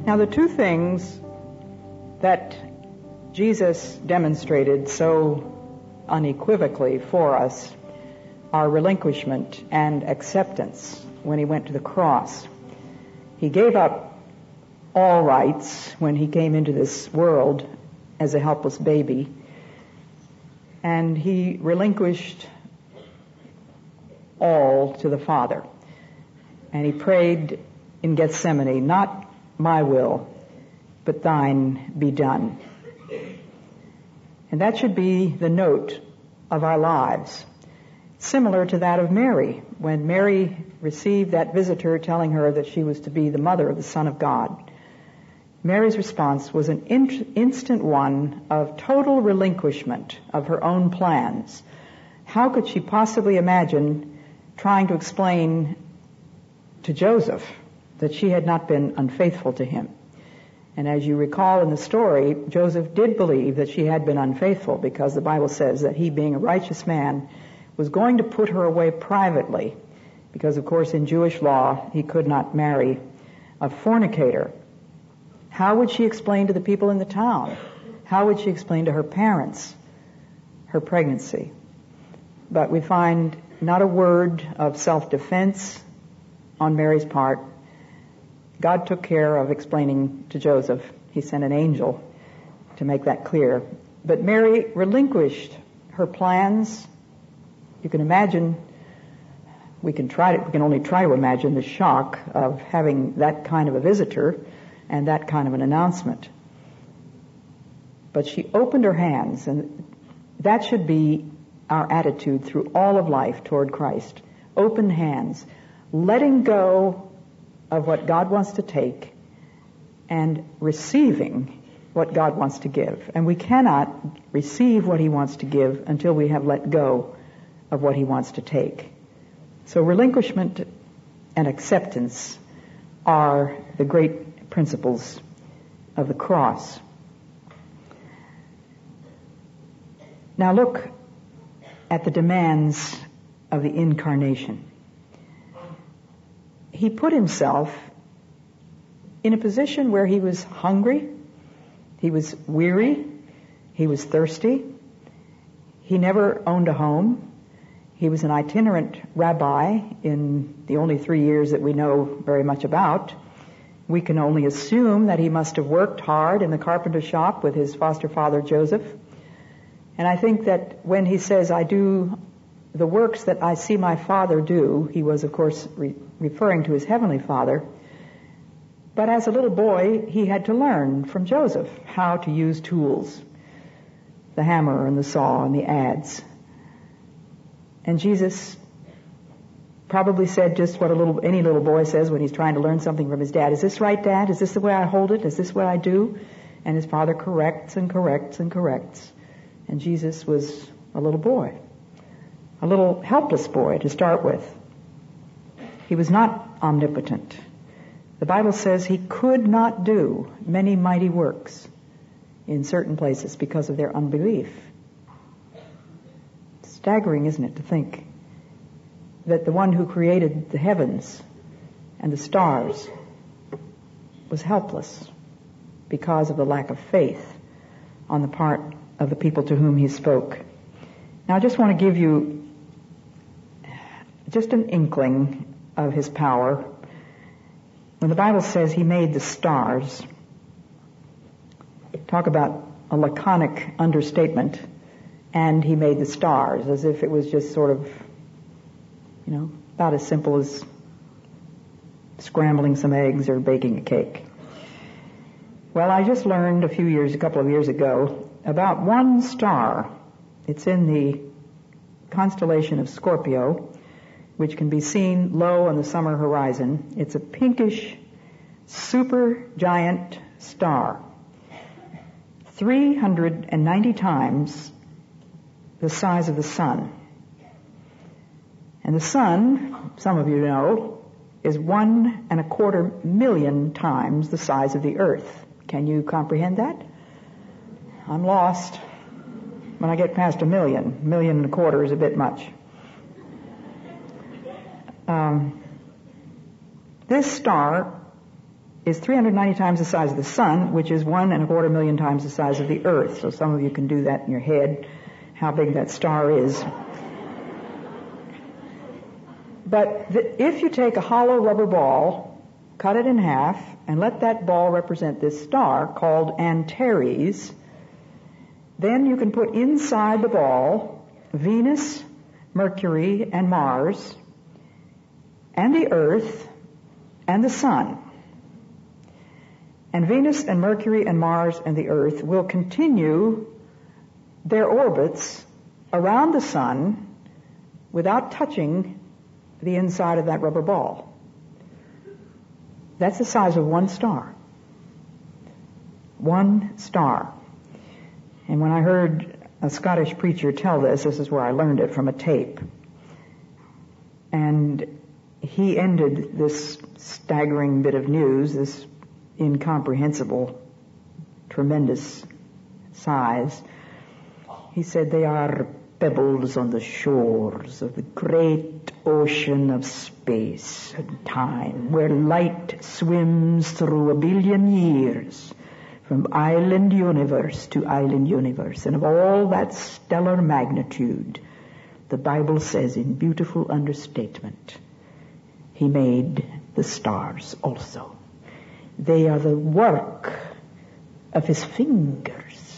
Now, the two things that Jesus demonstrated so unequivocally for us are relinquishment and acceptance when he went to the cross. He gave up all rights when he came into this world as a helpless baby, and he relinquished all to the Father. And he prayed in Gethsemane, "Not my will, but thine be done." And that should be the note of our lives, similar to that of Mary. When Mary received that visitor telling her that she was to be the mother of the Son of God, Mary's response was an instant one of total relinquishment of her own plans. How could she possibly imagine trying to explain to Joseph that she had not been unfaithful to him? And as you recall in the story, Joseph did believe that she had been unfaithful, because the Bible says that he, being a righteous man, was going to put her away privately, because of course in Jewish law he could not marry a fornicator. How would she explain to the people in the town? How would she explain to her parents her pregnancy? But we find not a word of self-defense on Mary's part. God took care of explaining to Joseph. He sent an angel to make that clear. But Mary relinquished her plans. You can imagine, we can only try to imagine the shock of having that kind of a visitor and that kind of an announcement. But she opened her hands, and that should be our attitude through all of life toward Christ. Open hands, letting go of what God wants to take and receiving what God wants to give. And we cannot receive what he wants to give until we have let go of what he wants to take. So relinquishment and acceptance are the great principles of the cross. Now look at the demands of the incarnation. He put himself in a position where he was hungry, he was weary, he was thirsty, he never owned a home, he was an itinerant rabbi in the only 3 years that we know very much about. We can only assume that he must have worked hard in the carpenter shop with his foster father Joseph. And I think that when he says, "I do the works that I see my Father do," he was, of course, referring to his heavenly Father. But as a little boy, he had to learn from Joseph how to use tools, the hammer and the saw and the adze. And Jesus probably said just what any little boy says when he's trying to learn something from his dad. "Is this right, Dad? Is this the way I hold it? Is this what I do?" And his father corrects and corrects and corrects. And Jesus was a little boy, a little helpless boy to start with. He was not omnipotent. The Bible says he could not do many mighty works in certain places because of their unbelief. Staggering, isn't it, to think that the one who created the heavens and the stars was helpless because of the lack of faith on the part of the people to whom he spoke. Now I just want to give you just an inkling of his power. When the Bible says he made the stars, talk about a laconic understatement, and he made the stars, as if it was just sort of, about as simple as scrambling some eggs or baking a cake. Well, I just learned a couple of years ago, about one star. It's in the constellation of Scorpio, which can be seen low on the summer horizon. It's a pinkish supergiant star, 390 times the size of the sun. And the sun, some of you know, is 1.25 million times the size of the earth. Can you comprehend that? I'm lost when I get past 1 million. 1.25 million is a bit much. This star is 390 times the size of the sun, which is 1.25 million times the size of the earth. So some of you can do that in your head, how big that star is. But if you take a hollow rubber ball, cut it in half, and let that ball represent this star called Antares, then you can put inside the ball Venus, Mercury, and Mars, and the Earth, and the Sun. And Venus and Mercury and Mars and the Earth will continue their orbits around the Sun without touching the inside of that rubber ball. That's the size of one star. One star. And when I heard a Scottish preacher tell this is where I learned it, from a tape. And he ended this staggering bit of news, this incomprehensible, tremendous size. He said, they are pebbles on the shores of the great ocean of space and time, where light swims through 1 billion years, from island universe to island universe. And of all that stellar magnitude, the Bible says in beautiful understatement, He made the stars also. They are the work of His fingers.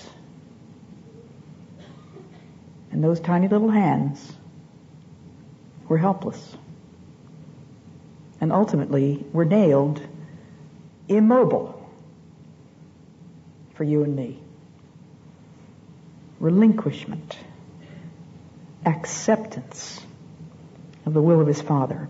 And those tiny little hands were helpless. And ultimately were nailed immobile for you and me. Relinquishment. Acceptance of the will of His Father.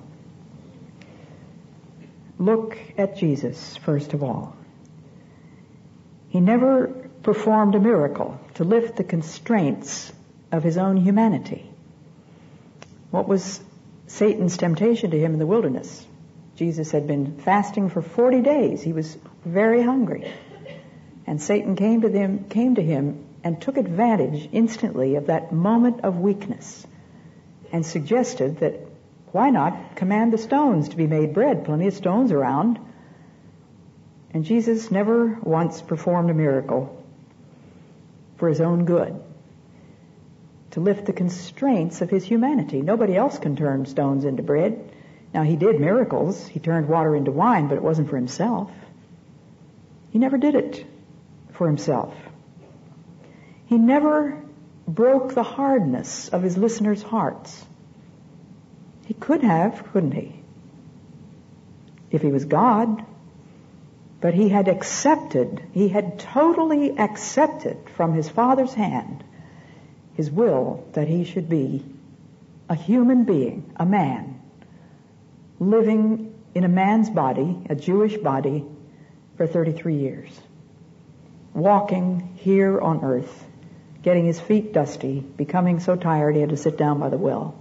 Look at Jesus, first of all. He never performed a miracle to lift the constraints of His own humanity. What was Satan's temptation to Him in the wilderness? Jesus had been fasting for 40 days. He was very hungry. And Satan came to him and took advantage instantly of that moment of weakness and suggested that why not command the stones to be made bread? Plenty of stones around. And Jesus never once performed a miracle for His own good, to lift the constraints of His humanity. Nobody else can turn stones into bread. Now, He did miracles. He turned water into wine, but it wasn't for Himself. He never did it for Himself. He never broke the hardness of His listeners' hearts. He could have, couldn't He? If He was God. But He had totally accepted from His Father's hand His will that He should be a human being, a man, living in a man's body, a Jewish body, for 33 years. Walking here on earth, getting His feet dusty, becoming so tired He had to sit down by the well.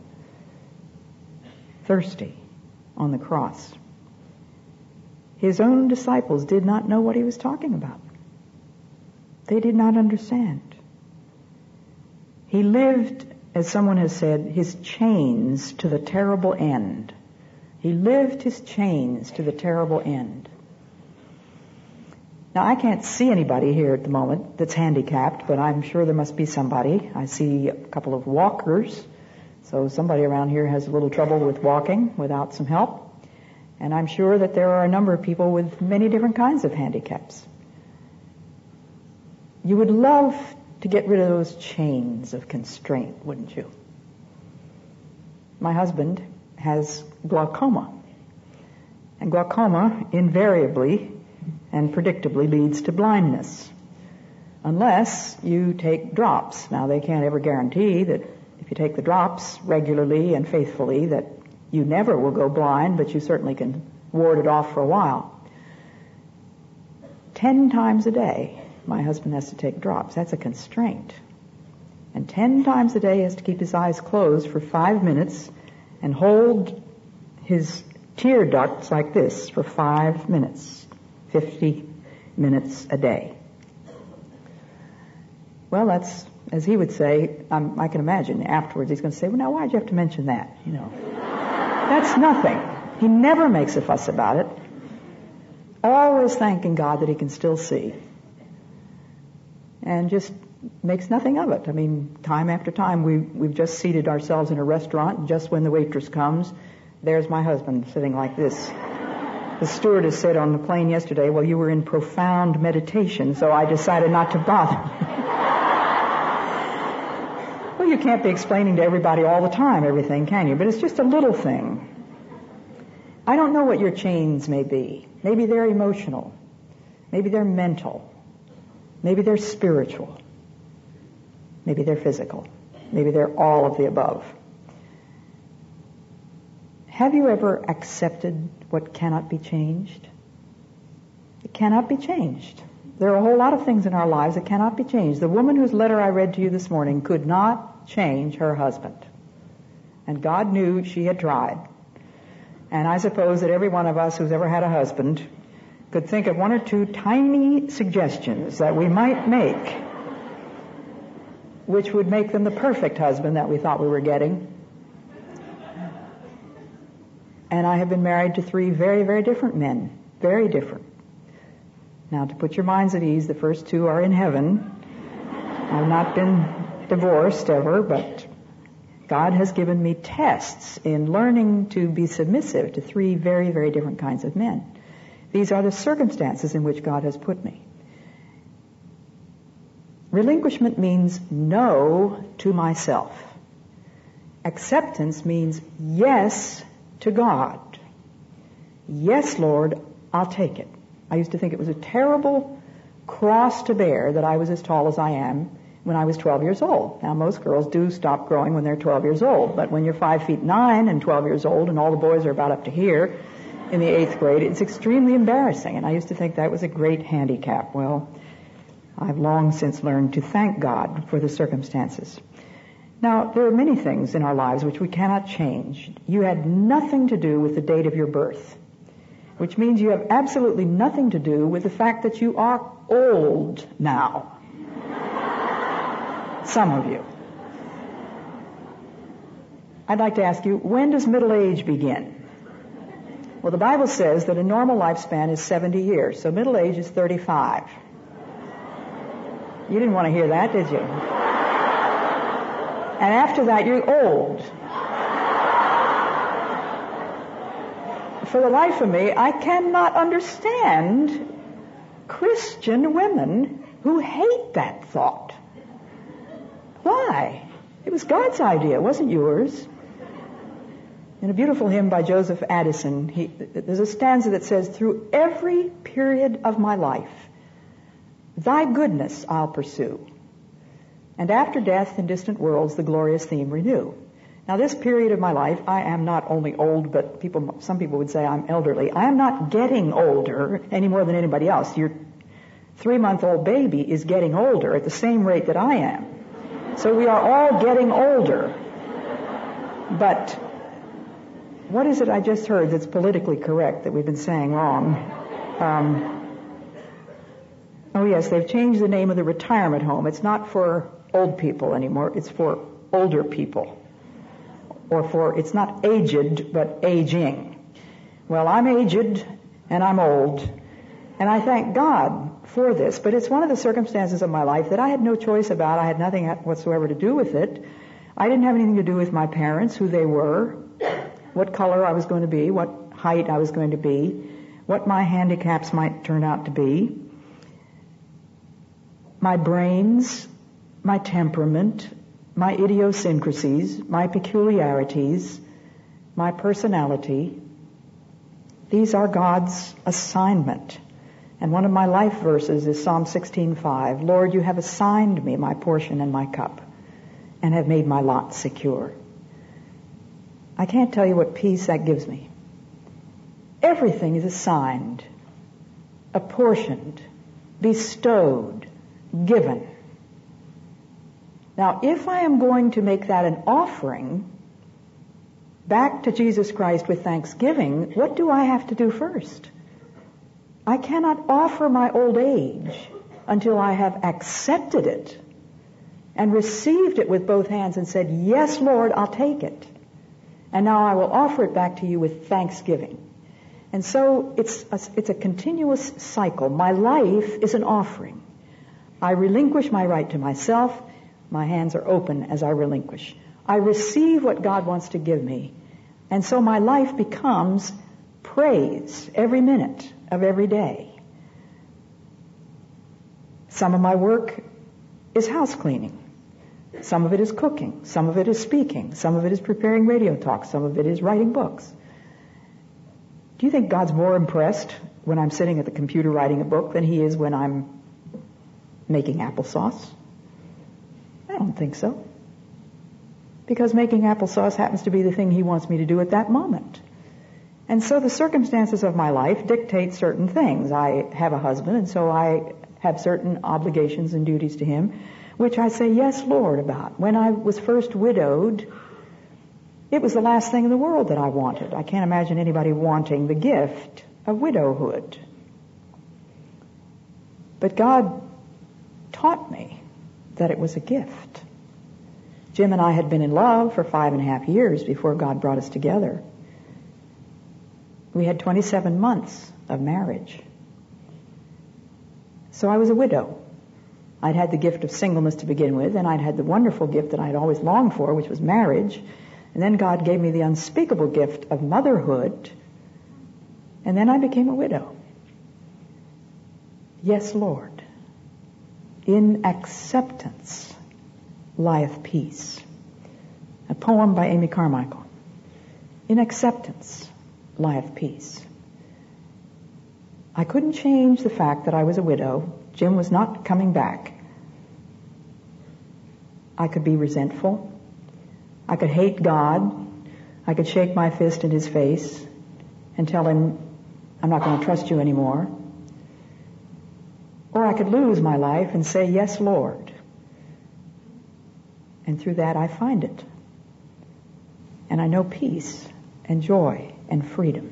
Thirsty on the cross. His own disciples did not know what He was talking about. They did not understand. He lived, as someone has said, His chains to the terrible end. He lived His chains to the terrible end. Now, I can't see anybody here at the moment that's handicapped, but I'm sure there must be somebody. I see a couple of walkers. So somebody around here has a little trouble with walking without some help. And I'm sure that there are a number of people with many different kinds of handicaps. You would love to get rid of those chains of constraint, wouldn't you? My husband has glaucoma. And glaucoma invariably and predictably leads to blindness. Unless you take drops. Now, they can't ever guarantee that if you take the drops regularly and faithfully that you never will go blind, but you certainly can ward it off for a while. 10 times a day, my husband has to take drops. That's a constraint. And 10 times a day he has to keep his eyes closed for 5 minutes and hold his tear ducts like this for 5 minutes. 50 minutes a day. Well, that's, as he would say, I can imagine afterwards he's going to say, well, now why'd you have to mention that? You know, that's nothing. He never makes a fuss about it. always thanking God that he can still see, and just makes nothing of it. I mean, time after time, we've just seated ourselves in a restaurant, and just when the waitress comes, there's my husband sitting like this. The stewardess said on the plane yesterday, well, you were in profound meditation, so I decided not to bother. Well, you can't be explaining to everybody all the time everything, can you? But it's just a little thing. I don't know what your chains may be. Maybe they're emotional. Maybe they're mental. Maybe they're spiritual. Maybe they're physical. Maybe they're all of the above. Have you ever accepted what cannot be changed? It cannot be changed. There are a whole lot of things in our lives that cannot be changed. The woman whose letter I read to you this morning could not change her husband. And God knew she had tried. And I suppose that every one of us who's ever had a husband could think of one or two tiny suggestions that we might make, which would make them the perfect husband that we thought we were getting. And I have been married to 3 very, very different men. Very different. Now, to put your minds at ease, the first 2 are in heaven. I've not been divorced ever, but God has given me tests in learning to be submissive to 3 very, very different kinds of men. These are the circumstances in which God has put me. Relinquishment means no to myself. Acceptance means yes to God. Yes, Lord, I'll take it. I used to think it was a terrible cross to bear that I was as tall as I am when I was 12 years old. Now, most girls do stop growing when they're 12 years old, but when you're 5'9" and 12 years old and all the boys are about up to here in the 8th grade, it's extremely embarrassing, and I used to think that was a great handicap. Well, I've long since learned to thank God for the circumstances. Now, there are many things in our lives which we cannot change. You had nothing to do with the date of your birth, which means you have absolutely nothing to do with the fact that you are old now. Some of you. I'd like to ask you, when does middle age begin? Well, the Bible says that a normal lifespan is 70 years, so middle age is 35. You didn't want to hear that, did you? And after that, you're old. For the life of me, I cannot understand Christian women who hate that thought. Why? It was God's idea, it wasn't yours. In a beautiful hymn by Joseph Addison, there's a stanza that says, through every period of my life, thy goodness I'll pursue. And after death in distant worlds, the glorious theme renew. Now, this period of my life, I am not only old, but some people would say I'm elderly. I am not getting older any more than anybody else. Your 3-month-old baby is getting older at the same rate that I am. So we are all getting older. But what is it I just heard that's politically correct that we've been saying wrong? Oh, yes, they've changed the name of the retirement home. It's not for old people anymore. It's for older people. It's not aged, but aging. Well, I'm aged and I'm old, and I thank God for this, but it's one of the circumstances of my life that I had no choice about. I had nothing whatsoever to do with it. I didn't have anything to do with my parents, who they were, what color I was going to be, what height I was going to be, what my handicaps might turn out to be, my brains, my temperament, my idiosyncrasies, my peculiarities, my personality. These are God's assignment. And one of my life verses is Psalm 16:5. Lord, you have assigned me my portion and my cup, and have made my lot secure. I can't tell you what peace that gives me. Everything is assigned, apportioned, bestowed, given. Now, if I am going to make that an offering back to Jesus Christ with thanksgiving, what do I have to do first? I cannot offer my old age until I have accepted it and received it with both hands and said, yes, Lord, I'll take it. And now I will offer it back to you with thanksgiving. And so it's a continuous cycle. My life is an offering. I relinquish my right to myself. My hands are open as I relinquish. I receive what God wants to give me. And so my life becomes praise every minute of every day. Some of my work is house cleaning. Some of it is cooking. Some of it is speaking. Some of it is preparing radio talks. Some of it is writing books. Do you think God's more impressed when I'm sitting at the computer writing a book than He is when I'm making applesauce? I don't think so. Because making applesauce happens to be the thing He wants me to do at that moment. And so the circumstances of my life dictate certain things. I have a husband, and so I have certain obligations and duties to him, which I say, yes, Lord, about. When I was first widowed, it was the last thing in the world that I wanted. I can't imagine anybody wanting the gift of widowhood. But God taught me that it was a gift. Jim and I had been in love for 5.5 years before God brought us together. We had 27 months of marriage. So I was a widow. I'd had the gift of singleness to begin with, and I'd had the wonderful gift that I'd always longed for, which was marriage. And then God gave me the unspeakable gift of motherhood, and then I became a widow. Yes, Lord. In acceptance lieth peace. A poem by Amy Carmichael. In acceptance lieth peace. I couldn't change the fact that I was a widow. Jim was not coming back. I could be resentful. I could hate God. I could shake my fist in His face and tell Him, I'm not going to trust you anymore. Or I could lose my life and say, yes, Lord. And through that I find it. And I know peace and joy and freedom.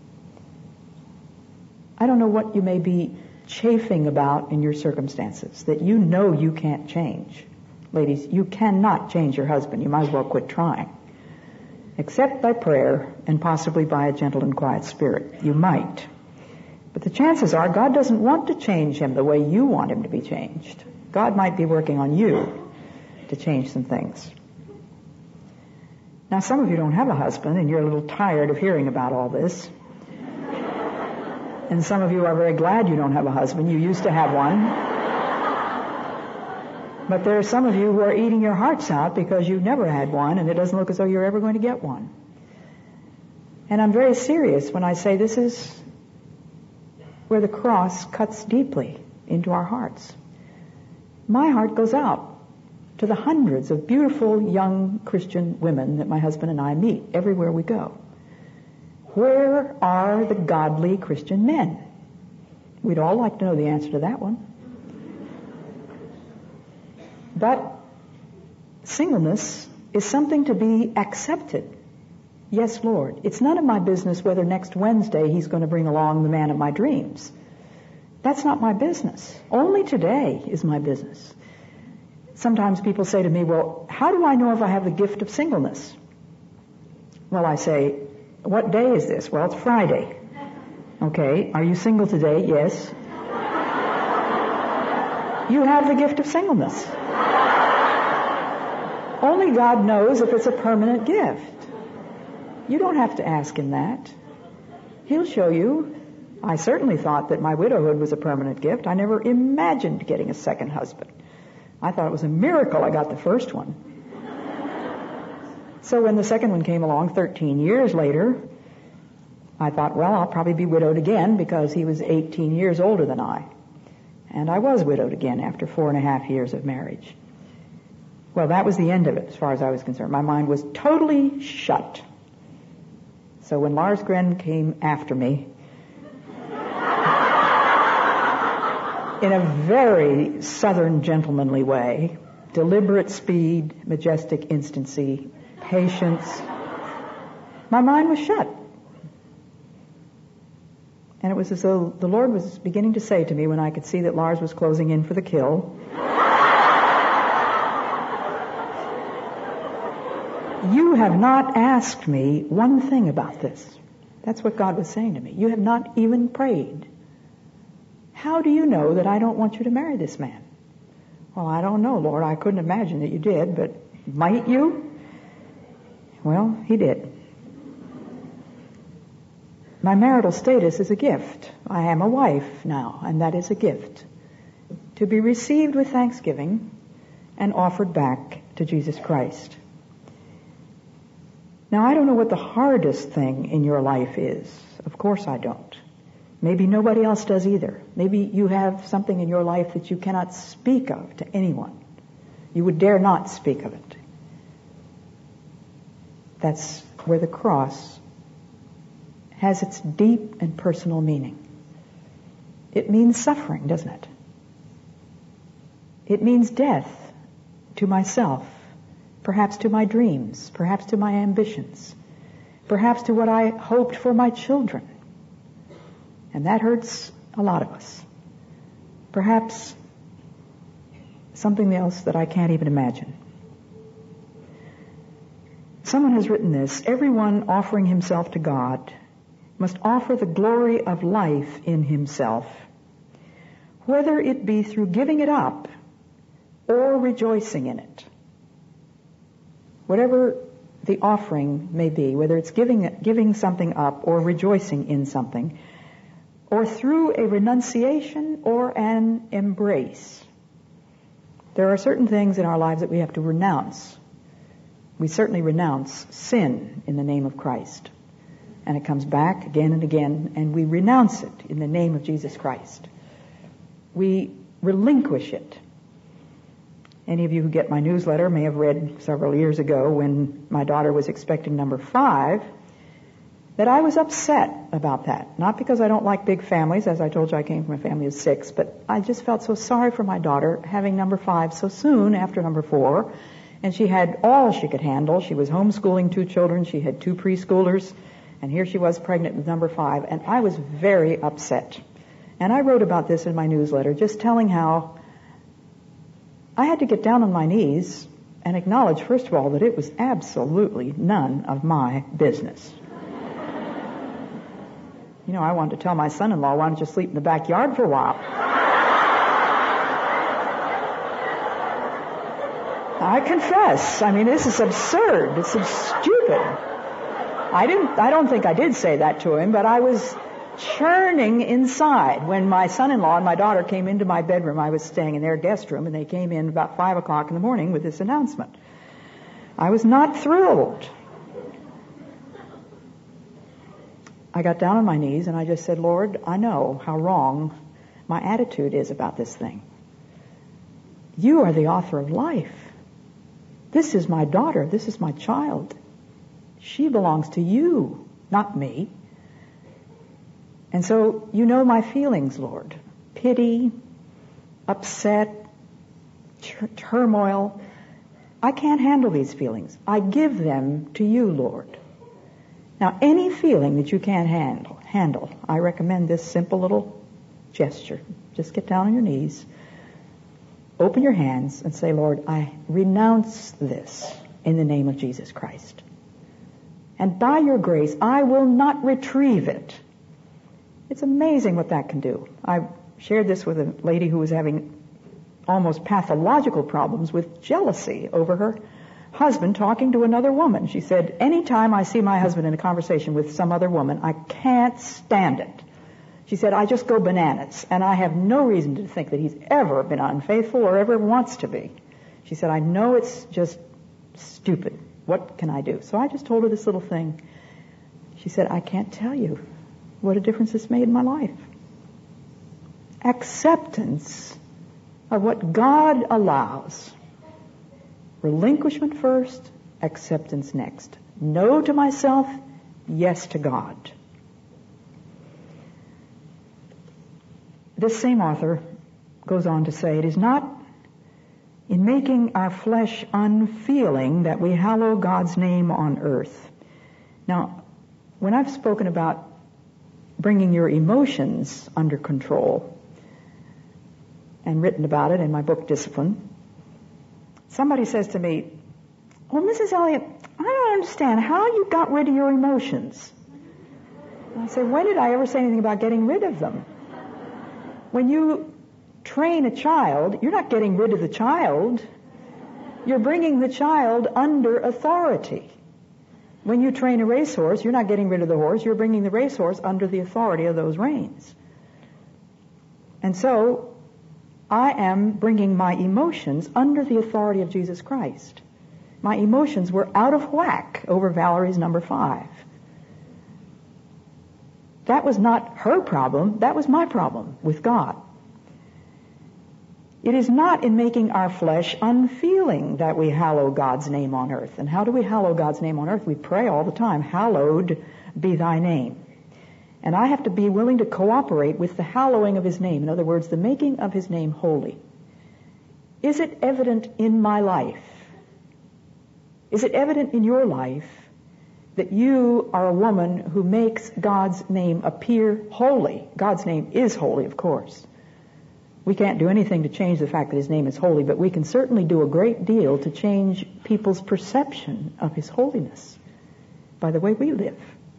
I don't know what you may be chafing about in your circumstances that you know you can't change. Ladies, you cannot change your husband. You might as well quit trying. Except by prayer and possibly by a gentle and quiet spirit. You might. But the chances are God doesn't want to change him the way you want him to be changed. God might be working on you to change some things. Now, some of you don't have a husband and you're a little tired of hearing about all this. And some of you are very glad you don't have a husband. You used to have one. But there are some of you who are eating your hearts out because you never had one, and it doesn't look as though you're ever going to get one. And I'm very serious when I say this is where the cross cuts deeply into our hearts. My heart goes out to the hundreds of beautiful young Christian women that my husband and I meet everywhere we go. Where are the godly Christian men? We'd all like to know the answer to that one. But singleness is something to be accepted. Yes, Lord. It's none of my business whether next Wednesday He's going to bring along the man of my dreams. That's not my business. Only today is my business. Sometimes people say to me, well, how do I know if I have the gift of singleness? Well, I say, what day is this? Well, it's Friday. Okay. Are you single today? Yes. You have the gift of singleness. Only God knows if it's a permanent gift. You don't have to ask Him that. He'll show you. I certainly thought that my widowhood was a permanent gift. I never imagined getting a second husband. I thought it was a miracle I got the first one. So when the second one came along 13 years later, I thought, well, I'll probably be widowed again because he was 18 years older than I. And I was widowed again after 4.5 years of marriage. Well, that was the end of it as far as I was concerned. My mind was totally shut. So when Lars Gren came after me, in a very southern gentlemanly way, deliberate speed, majestic instancy, patience, my mind was shut. And it was as though the Lord was beginning to say to me when I could see that Lars was closing in for the kill, you have not asked me one thing about this. That's what God was saying to me. You have not even prayed. How do you know that I don't want you to marry this man? Well, I don't know, Lord. I couldn't imagine that you did, but might you? Well, he did. My marital status is a gift. I am a wife now, and that is a gift to be received with thanksgiving and offered back to Jesus Christ. Now, I don't know what the hardest thing in your life is. Of course I don't. Maybe nobody else does either. Maybe you have something in your life that you cannot speak of to anyone. You would dare not speak of it. That's where the cross has its deep and personal meaning. It means suffering, doesn't it? It means death to myself, perhaps to my dreams, perhaps to my ambitions, perhaps to what I hoped for my children. And that hurts a lot of us. Perhaps something else that I can't even imagine. Someone has written this: everyone offering himself to God must offer the glory of life in himself, whether it be through giving it up or rejoicing in it. Whatever the offering may be, whether it's giving something up or rejoicing in something, or through a renunciation or an embrace. There are certain things in our lives that we have to renounce. We certainly renounce sin in the name of Christ. And it comes back again and again, and we renounce it in the name of Jesus Christ. We relinquish it. Any of you who get my newsletter may have read several years ago, when my daughter was expecting number 5, that I was upset about that. Not because I don't like big families. As I told you, I came from a family of 6, but I just felt so sorry for my daughter having number 5 so soon after number 4. And she had all she could handle. She was homeschooling 2 children. She had 2 preschoolers. And here she was pregnant with number 5. And I was very upset. And I wrote about this in my newsletter, just telling how I had to get down on my knees and acknowledge, first of all, that it was absolutely none of my business. You know, I wanted to tell my son-in-law, why don't you sleep in the backyard for a while? I confess. I mean, this is absurd. This is stupid. I don't think I did say that to him, but I was churning inside when my son-in-law and my daughter came into my bedroom. I was staying in their guest room, and they came in about 5 o'clock in the morning with this announcement. I was not thrilled. I got down on my knees and I just said, Lord, I know how wrong my attitude is about this thing. You are the author of life. This is my daughter. This is my child. She belongs to you, not me. And so you know my feelings, Lord. Pity, upset, turmoil. I can't handle these feelings. I give them to you, Lord. Now, any feeling that you can't handle, I recommend this simple little gesture. Just get down on your knees, open your hands, and say, Lord, I renounce this in the name of Jesus Christ. And by your grace, I will not retrieve it. It's amazing what that can do. I shared this with a lady who was having almost pathological problems with jealousy over her husband talking to another woman. She said, anytime I see my husband in a conversation with some other woman, I can't stand it. She said, I just go bananas, and I have no reason to think that he's ever been unfaithful or ever wants to be. She said, I know it's just stupid. What can I do? So I just told her this little thing. She said, I can't tell you what a difference this made in my life. Acceptance of what God allows. Relinquishment first, acceptance next. No to myself, yes to God. This same author goes on to say, it is not in making our flesh unfeeling that we hallow God's name on earth. Now, when I've spoken about bringing your emotions under control and written about it in my book, Discipline, somebody says to me, well, Mrs. Elliott, I don't understand how you got rid of your emotions. I say, when did I ever say anything about getting rid of them? When you train a child, you're not getting rid of the child. You're bringing the child under authority. When you train a racehorse, you're not getting rid of the horse. You're bringing the racehorse under the authority of those reins. And so, I am bringing my emotions under the authority of Jesus Christ. My emotions were out of whack over Valerie's number 5. That was not her problem. That was my problem with God. It is not in making our flesh unfeeling that we hallow God's name on earth. And how do we hallow God's name on earth? We pray all the time, hallowed be thy name. And I have to be willing to cooperate with the hallowing of his name. In other words, the making of his name holy. Is it evident in my life? Is it evident in your life that you are a woman who makes God's name appear holy? God's name is holy, of course. We can't do anything to change the fact that his name is holy, but we can certainly do a great deal to change people's perception of his holiness by the way we live.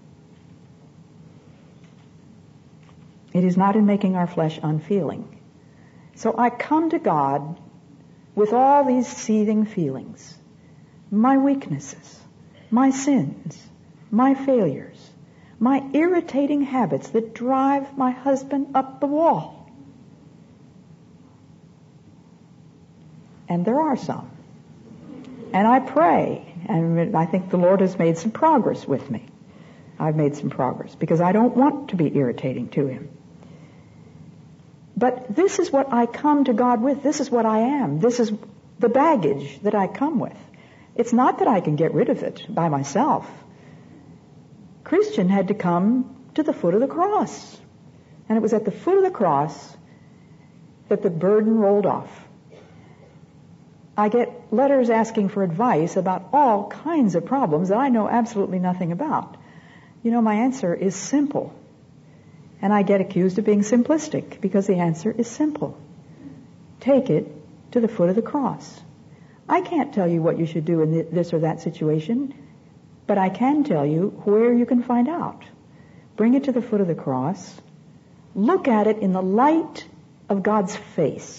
It is not in making our flesh unfeeling. So I come to God with all these seething feelings, my weaknesses, my sins, my failures, my irritating habits that drive my husband up the wall. And there are some. And I pray, and I think the Lord has made some progress with me. I've made some progress because I don't want to be irritating to him. But this is what I come to God with. This is what I am. This is the baggage that I come with. It's not that I can get rid of it by myself. Christian had to come to the foot of the cross. And it was at the foot of the cross that the burden rolled off. I get letters asking for advice about all kinds of problems that I know absolutely nothing about. You know, my answer is simple. And I get accused of being simplistic because the answer is simple. Take it to the foot of the cross. I can't tell you what you should do in this or that situation, but I can tell you where you can find out. Bring it to the foot of the cross. Look at it in the light of God's face.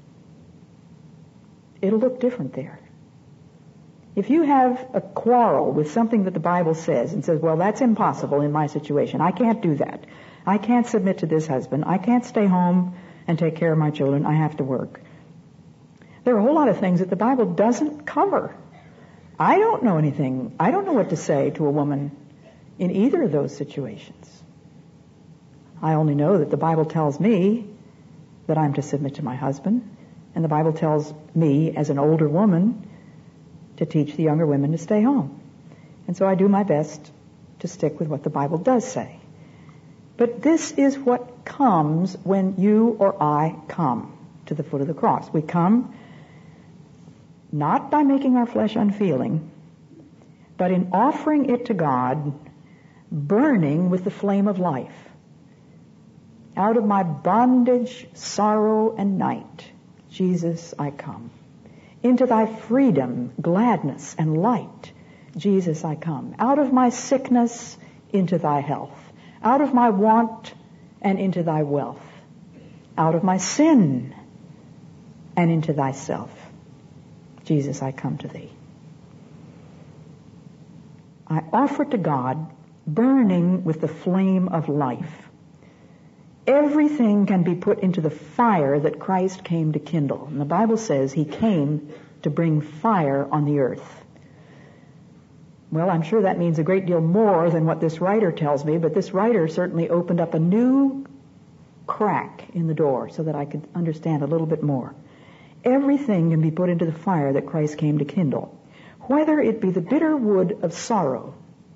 It'll look different there. If you have a quarrel with something that the Bible says and says, well, that's impossible in my situation. I can't do that. I can't submit to this husband. I can't stay home and take care of my children. I have to work. There are a whole lot of things that the Bible doesn't cover. I don't know anything. I don't know what to say to a woman in either of those situations. I only know that the Bible tells me that I'm to submit to my husband. And the Bible tells me, as an older woman, to teach the younger women to stay home. And so I do my best to stick with what the Bible does say. But this is what comes when you or I come to the foot of the cross. We come not by making our flesh unfeeling, but in offering it to God, burning with the flame of life. Out of my bondage, sorrow, and night, Jesus, I come. Into thy freedom, gladness, and light, Jesus, I come. Out of my sickness, into thy health. Out of my want, and into thy wealth. Out of my sin, and into thyself. Jesus, I come to thee. I offer to God, burning with the flame of life. Everything can be put into the fire that Christ came to kindle. And the Bible says he came to bring fire on the earth. Well, I'm sure that means a great deal more than what this writer tells me, but this writer certainly opened up a new crack in the door so that I could understand a little bit more. Everything can be put into the fire that Christ came to kindle. Whether it be the bitter wood of sorrow,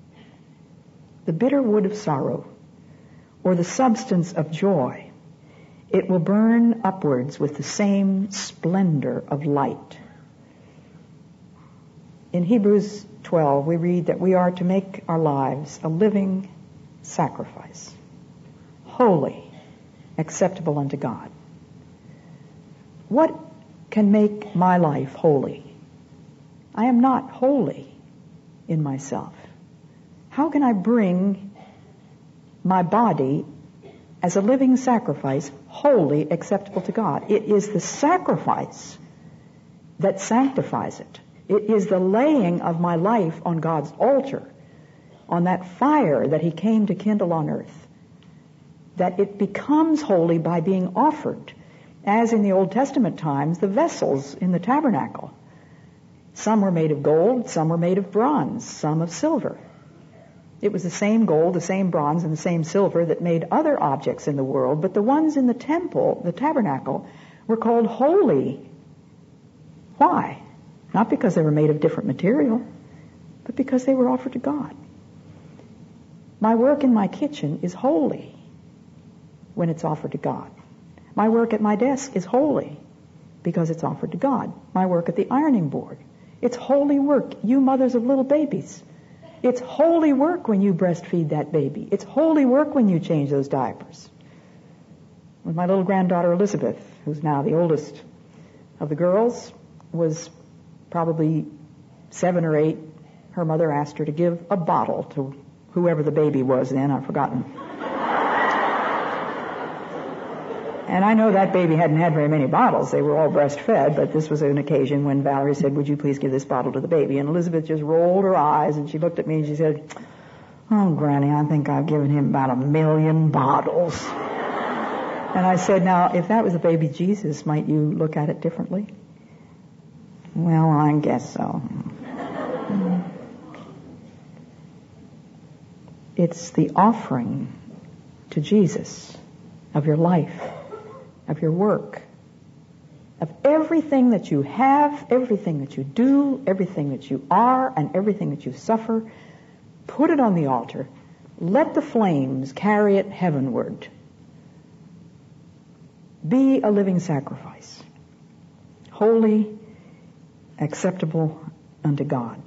or the substance of joy, it will burn upwards with the same splendor of light. In Hebrews 12, we read that we are to make our lives a living sacrifice, holy, acceptable unto God. What can make my life holy? I am not holy in myself. How can I bring my body as a living sacrifice, wholly acceptable to God. It is the sacrifice that sanctifies it. It is the laying of my life on God's altar, on that fire that He came to kindle on earth, that it becomes holy by being offered, as in the Old Testament times, the vessels in the tabernacle. Some were made of gold, some were made of bronze, some of silver. It was the same gold, the same bronze, and the same silver that made other objects in the world, but the ones in the temple, the tabernacle, were called holy. Why? Not because they were made of different material, but because they were offered to God. My work in my kitchen is holy when it's offered to God. My work at my desk is holy because it's offered to God. My work at the ironing board, it's holy work. You mothers of little babies, it's holy work when you breastfeed that baby. It's holy work when you change those diapers. With my little granddaughter Elizabeth, who's now the oldest of the girls, was probably 7 or 8, her mother asked her to give a bottle to whoever the baby was then, I've forgotten. And I know that baby hadn't had very many bottles. They were all breastfed, but this was an occasion when Valerie said, "Would you please give this bottle to the baby?" And Elizabeth just rolled her eyes, and she looked at me and she said, "Oh, Granny, I think I've given him about 1,000,000 bottles." And I said, "Now, if that was the baby Jesus, might you look at it differently?" "Well, I guess so." It's the offering to Jesus of your life, of your work, of everything that you have, everything that you do, everything that you are, and everything that you suffer. Put it on the altar. Let the flames carry it heavenward. Be a living sacrifice, holy, acceptable unto God.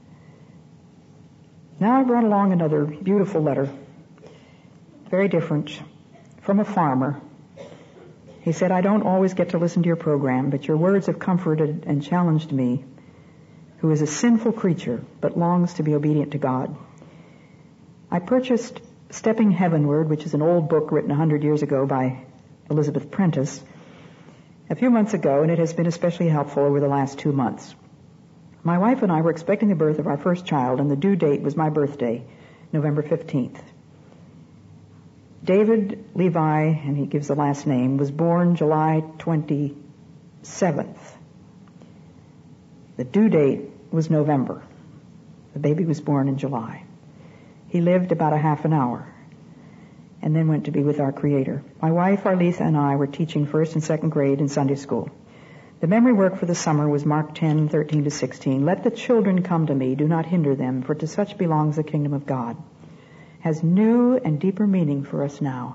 Now I brought along another beautiful letter, very different, from a farmer. He said, "I don't always get to listen to your program, but your words have comforted and challenged me, who is a sinful creature but longs to be obedient to God. I purchased Stepping Heavenward, which is an old book written 100 years ago by Elizabeth Prentice, a few months ago, and it has been especially helpful over the last 2 months. My wife and I were expecting the birth of our first child, and the due date was my birthday, November 15th. David Levi, and he gives the last name, was born July 27th. The due date was November. The baby was born in July. He lived about a half an hour and then went to be with our Creator. My wife, Arletha, and I were teaching first and second grade in Sunday school. The memory work for the summer was Mark 10:13-16. Let the children come to me, do not hinder them, for to such belongs the kingdom of God. Has new and deeper meaning for us now.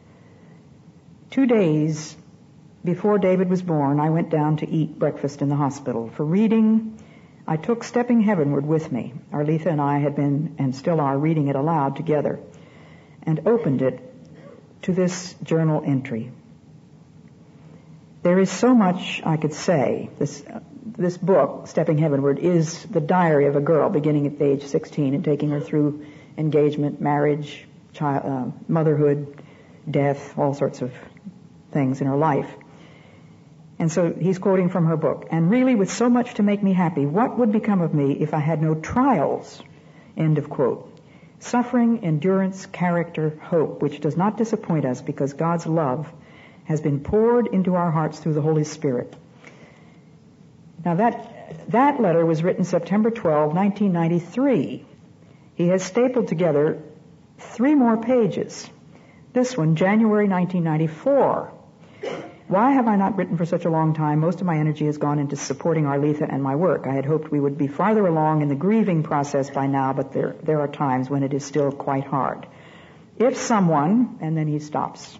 2 days before David was born, I went down to eat breakfast in the hospital. For reading, I took Stepping Heavenward with me. Arletha and I had been, and still are, reading it aloud together, and opened it to this journal entry. There is so much I could say. This book, Stepping Heavenward, is the diary of a girl beginning at age 16 and taking her through engagement, marriage, motherhood, death, all sorts of things in her life. And so he's quoting from her book. And really, with so much to make me happy, what would become of me if I had no trials? End of quote. Suffering, endurance, character, hope, which does not disappoint us because God's love has been poured into our hearts through the Holy Spirit. Now that letter was written September 12, 1993. He has stapled together 3 more pages. This one, January 1994. Why have I not written for such a long time? Most of my energy has gone into supporting Arletha and my work. I had hoped we would be farther along in the grieving process by now, but there are times when it is still quite hard. If someone, and then he stops.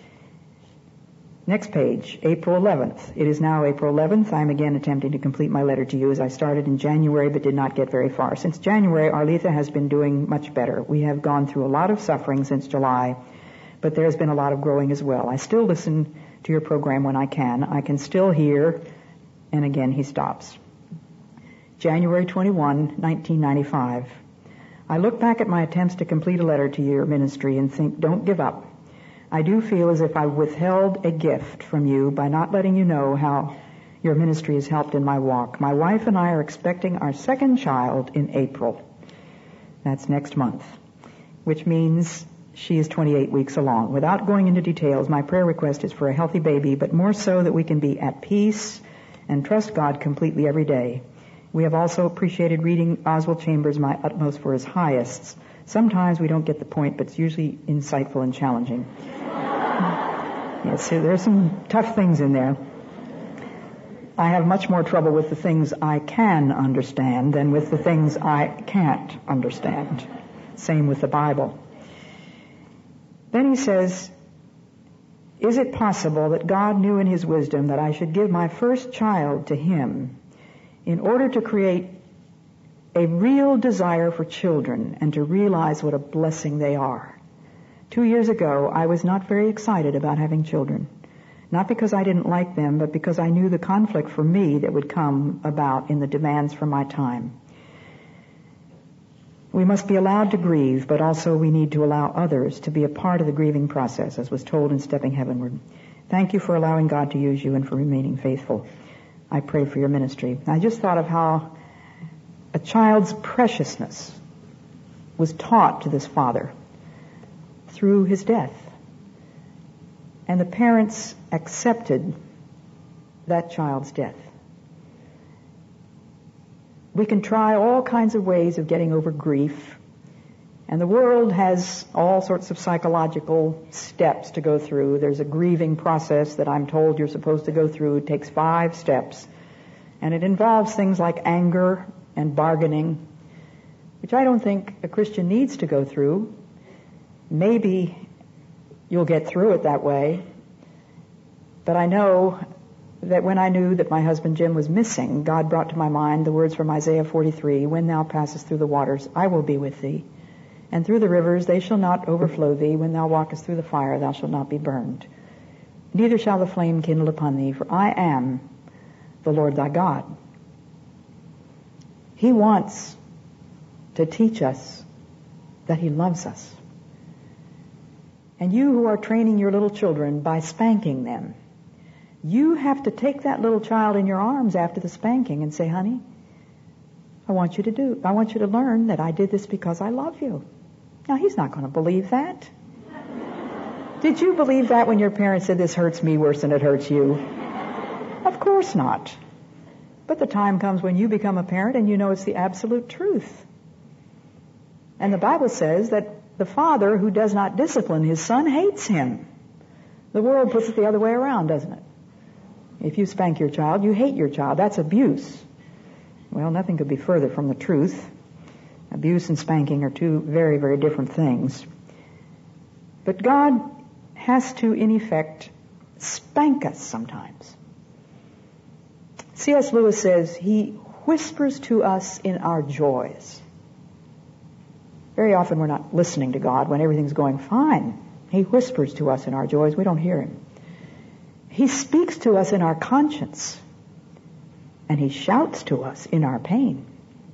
Next page, April 11th. It is now April 11th. I am again attempting to complete my letter to you as I started in January but did not get very far. Since January, Arletha has been doing much better. We have gone through a lot of suffering since July, but there has been a lot of growing as well. I still listen to your program when I can. I can still hear, and again he stops. January 21, 1995. I look back at my attempts to complete a letter to your ministry and think, don't give up. I do feel as if I withheld a gift from you by not letting you know how your ministry has helped in my walk. My wife and I are expecting our second child in April. That's next month, which means she is 28 weeks along. Without going into details, my prayer request is for a healthy baby, but more so that we can be at peace and trust God completely every day. We have also appreciated reading Oswald Chambers' My Utmost for His Highest. Sometimes we don't get the point, but it's usually insightful and challenging. Yes, so there's some tough things in there. I have much more trouble with the things I can understand than with the things I can't understand. Same with the Bible. Then he says, is it possible that God knew in His wisdom that I should give my first child to Him in order to create a real desire for children and to realize what a blessing they are? 2 years ago, I was not very excited about having children. Not because I didn't like them, but because I knew the conflict for me that would come about in the demands for my time. We must be allowed to grieve, but also we need to allow others to be a part of the grieving process, as was told in Stepping Heavenward. Thank you for allowing God to use you and for remaining faithful. I pray for your ministry. I just thought of how a child's preciousness was taught to this father through his death. And the parents accepted that child's death. We can try all kinds of ways of getting over grief, and the world has all sorts of psychological steps to go through. There's a grieving process that I'm told you're supposed to go through. It takes 5 steps, and it involves things like anger and bargaining, which I don't think a Christian needs to go through. Maybe you'll get through it that way, but I know that when I knew that my husband Jim was missing, God brought to my mind the words from Isaiah 43, when thou passest through the waters, I will be with thee, and through the rivers they shall not overflow thee. When thou walkest through the fire, thou shalt not be burned. Neither shall the flame kindle upon thee, for I am the Lord thy God. He wants to teach us that He loves us. And you who are training your little children by spanking them, you have to take that little child in your arms after the spanking and say, honey, I want you to learn that I did this because I love you. Now, he's not going to believe that. Did you believe that when your parents said, this hurts me worse than it hurts you? Of course not. But the time comes when you become a parent and you know it's the absolute truth. And the Bible says that the father who does not discipline his son hates him. The world puts it the other way around, doesn't it? If you spank your child, you hate your child. That's abuse. Well, nothing could be further from the truth. Abuse and spanking are two very, very different things. But God has to, in effect, spank us sometimes. C.S. Lewis says, He whispers to us in our joys. Very often we're not listening to God when everything's going fine. He whispers to us in our joys. We don't hear Him. He speaks to us in our conscience, and He shouts to us in our pain.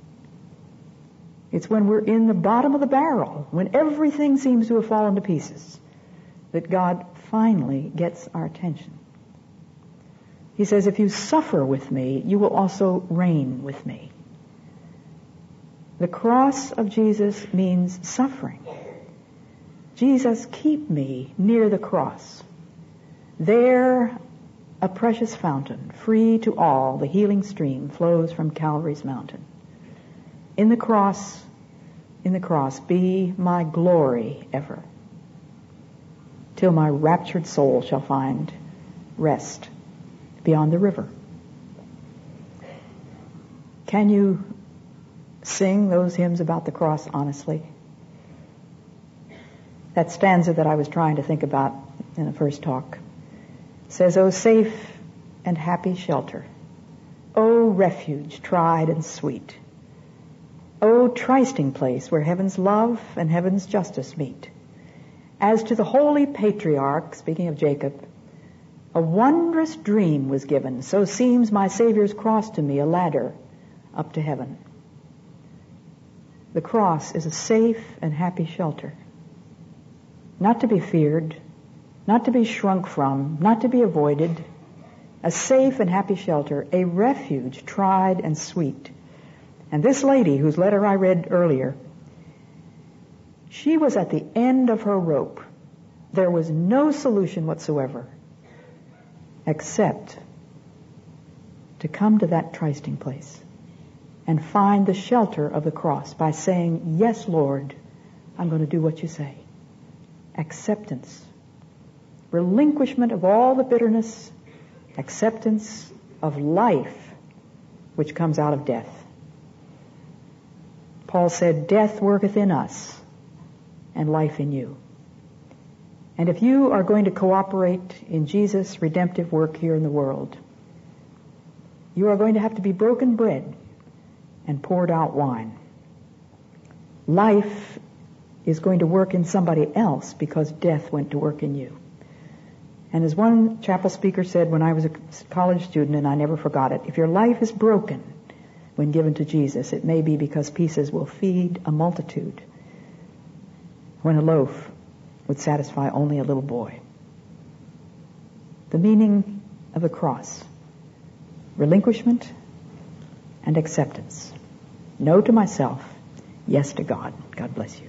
It's when we're in the bottom of the barrel, when everything seems to have fallen to pieces, that God finally gets our attention. He says, if you suffer with me, you will also reign with me. The cross of Jesus means suffering. Jesus, keep me near the cross. There, a precious fountain, free to all, the healing stream flows from Calvary's mountain. In the cross, be my glory ever, till my raptured soul shall find rest beyond the river. Can you sing those hymns about the cross honestly? That stanza that I was trying to think about in the first talk says, O safe and happy shelter, O refuge tried and sweet, O trysting place where heaven's love and heaven's justice meet. As to the holy patriarch, speaking of Jacob, a wondrous dream was given, so seems my Savior's cross to me a ladder up to heaven. the cross is a safe and happy shelter. Not to be feared, not to be shrunk from, not to be avoided. A safe and happy shelter, a refuge tried and sweet. And this lady, whose letter I read earlier, she was at the end of her rope. There was no solution whatsoever except to come to that trysting place and find the shelter of the cross by saying, yes, Lord, I'm going to do what you say. Acceptance. Relinquishment of all the bitterness. Acceptance of life which comes out of death. Paul said, death worketh in us and life in you. And if you are going to cooperate in Jesus' redemptive work here in the world, you are going to have to be broken bread and poured out wine. Life is going to work in somebody else because death went to work in you. And as one chapel speaker said when I was a college student, and I never forgot it, if your life is broken when given to Jesus, it may be because pieces will feed a multitude when a loaf would satisfy only a little boy. The meaning of the cross: relinquishment and acceptance. No to myself, yes to God. God bless you.